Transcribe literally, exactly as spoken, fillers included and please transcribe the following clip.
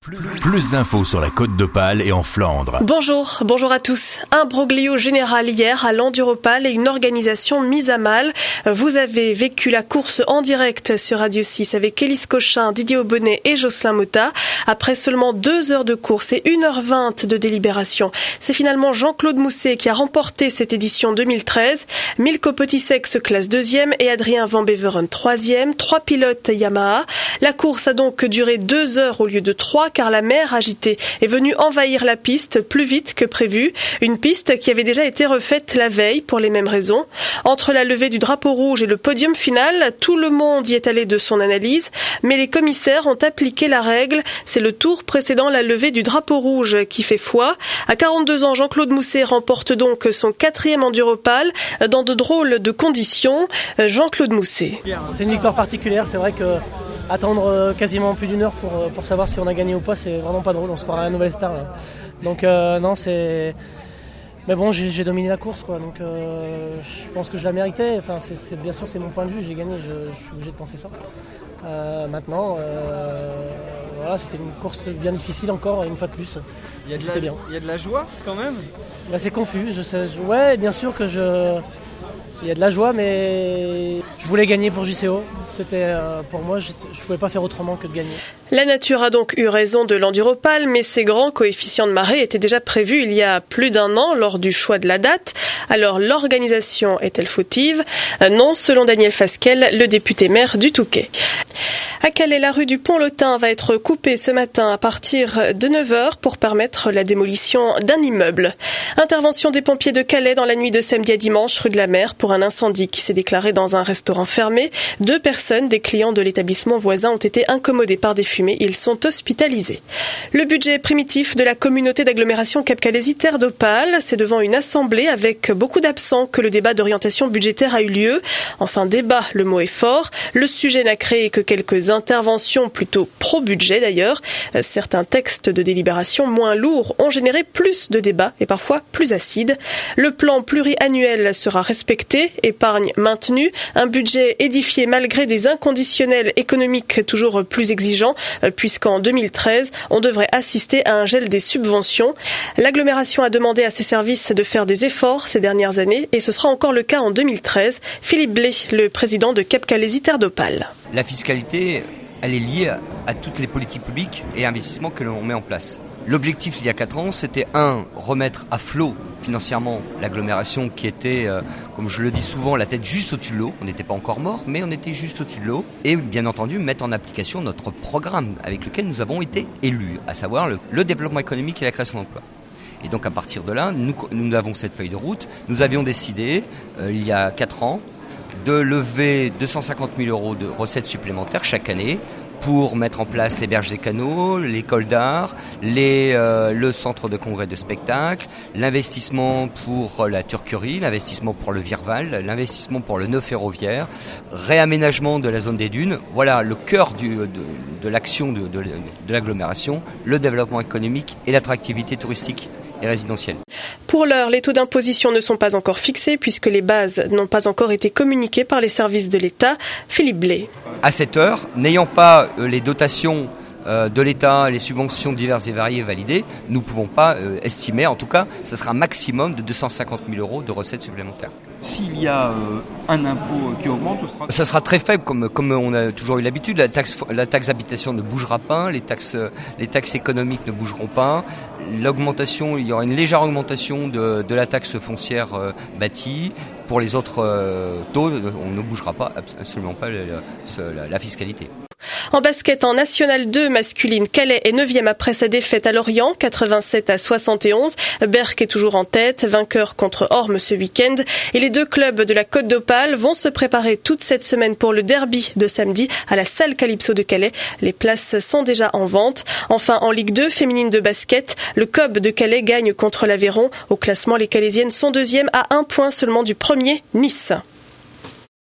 Plus, plus d'infos sur la Côte d'Opale et en Flandre. Bonjour, bonjour à tous. Un broglio général hier à l'Enduropale et une organisation mise à mal. Vous avez vécu la course en direct sur Radio six avec Élise Cochin, Didier Aubonnet et Jocelyn Motta. Après seulement deux heures de course et une heure vingt de délibération, c'est finalement Jean-Claude Mousset qui a remporté cette édition deux mille treize. Milko Potisek se classe deuxième et Adrien Van Beveren troisième. Trois pilotes Yamaha. La course a donc duré deux heures au lieu de trois, car la mer agitée est venue envahir la piste plus vite que prévu. Une piste qui avait déjà été refaite la veille pour les mêmes raisons. Entre la levée du drapeau rouge et le podium final, tout le monde y est allé de son analyse, mais les commissaires ont appliqué la règle. C'est le tour précédant la levée du drapeau rouge qui fait foi. À quarante-deux ans, Jean-Claude Mousset remporte donc son quatrième Enduropale dans de drôles de conditions. Jean-Claude Mousset. C'est une victoire particulière, c'est vrai que attendre quasiment plus d'une heure pour, pour savoir si on a gagné ou pas, c'est vraiment pas drôle, on se croirait à la nouvelle star là. Donc euh, non, c'est... Mais bon, j'ai, j'ai dominé la course, quoi. Donc euh, je pense que je la méritais. Enfin, c'est, c'est, bien sûr, c'est mon point de vue, j'ai gagné, je, je suis obligé de penser ça. Euh, maintenant, euh, voilà, c'était une course bien difficile encore, une fois de plus. Il y a de c'était la, bien. Il y a de la joie quand même. Bah, c'est confus, je sais. Je, ouais, bien sûr que je... Il y a de la joie, mais je voulais gagner pour J C O. C'était, euh, pour moi, je ne pouvais pas faire autrement que de gagner. La nature a donc eu raison de l'Enduropale, mais ces grands coefficients de marée étaient déjà prévus il y a plus d'un an lors du choix de la date. Alors l'organisation est-elle fautive ? Non, selon Daniel Fasquelle, le député maire du Touquet. À Calais, la rue du Pont-Lotin va être coupée ce matin à partir de neuf heures pour permettre la démolition d'un immeuble. Intervention des pompiers de Calais dans la nuit de samedi à dimanche, rue de la Mer, pour un incendie qui s'est déclaré dans un restaurant fermé. Deux personnes, des clients de l'établissement voisin, ont été incommodées par des fumées. Ils sont hospitalisés. Le budget primitif de la communauté d'agglomération Cap-Calaisie-Terre d'Opale, c'est devant une assemblée avec beaucoup d'absents que le débat d'orientation budgétaire a eu lieu. Enfin, débat, le mot est fort. Le sujet n'a créé que quelques interventions plutôt pro-budget d'ailleurs. Certains textes de délibération moins lourds ont généré plus de débats et parfois plus acides. Le plan pluriannuel sera respecté, épargne maintenue, un budget édifié malgré des inconditionnels économiques toujours plus exigeants, puisqu'en deux mille treize, on devrait assister à un gel des subventions. L'agglomération a demandé à ses services de faire des efforts ces dernières années et ce sera encore le cas en deux mille treize. Philippe Blé, le président de Cap-Calaisie-Terre d'Opale. La fiscalité, elle est liée à toutes les politiques publiques et investissements que l'on met en place. L'objectif il y a quatre ans, c'était un, remettre à flot financièrement l'agglomération qui était, euh, comme je le dis souvent, la tête juste au-dessus de l'eau. On n'était pas encore mort, mais on était juste au-dessus de l'eau. Et bien entendu, mettre en application notre programme avec lequel nous avons été élus, à savoir le, le développement économique et la création d'emplois. Et donc à partir de là, nous, nous avons cette feuille de route. Nous avions décidé, euh, il y a quatre ans, de lever deux cent cinquante mille euros de recettes supplémentaires chaque année pour mettre en place les berges et canaux, l'école d'art, les, euh, le centre de congrès de spectacle, l'investissement pour la Turquerie, l'investissement pour le Virval, l'investissement pour le nœud ferroviaire, réaménagement de la zone des dunes. Voilà le cœur du, de, de l'action de, de, de l'agglomération, le développement économique et l'attractivité touristique et résidentielle. Pour l'heure, les taux d'imposition ne sont pas encore fixés puisque les bases n'ont pas encore été communiquées par les services de l'État. Philippe Blé. À cette heure, n'ayant pas euh, les dotations euh, de l'État, les subventions diverses et variées validées, nous ne pouvons pas euh, estimer, en tout cas, ce sera un maximum de deux cent cinquante mille euros de recettes supplémentaires. S'il y a euh, un impôt qui augmente, ce sera... Ça sera très faible, comme, comme on a toujours eu l'habitude. La taxe, la taxe d'habitation ne bougera pas, les taxes, les taxes économiques ne bougeront pas. L'augmentation, il y aura une légère augmentation de, de la taxe foncière euh, bâtie. Pour les autres euh, taux, on ne bougera pas, absolument pas la, la, la fiscalité. En basket, en National deux masculine, Calais est neuvième après sa défaite à Lorient, quatre-vingt-sept à soixante et onze. Berck est toujours en tête, vainqueur contre Orme ce week-end. Et les deux clubs de la Côte d'Opale vont se préparer toute cette semaine pour le derby de samedi à la salle Calypso de Calais. Les places sont déjà en vente. Enfin, en Ligue deux féminine de basket, le C O B de Calais gagne contre l'Aveyron. Au classement, les Calaisiennes sont deuxièmes à un point seulement du premier, Nice.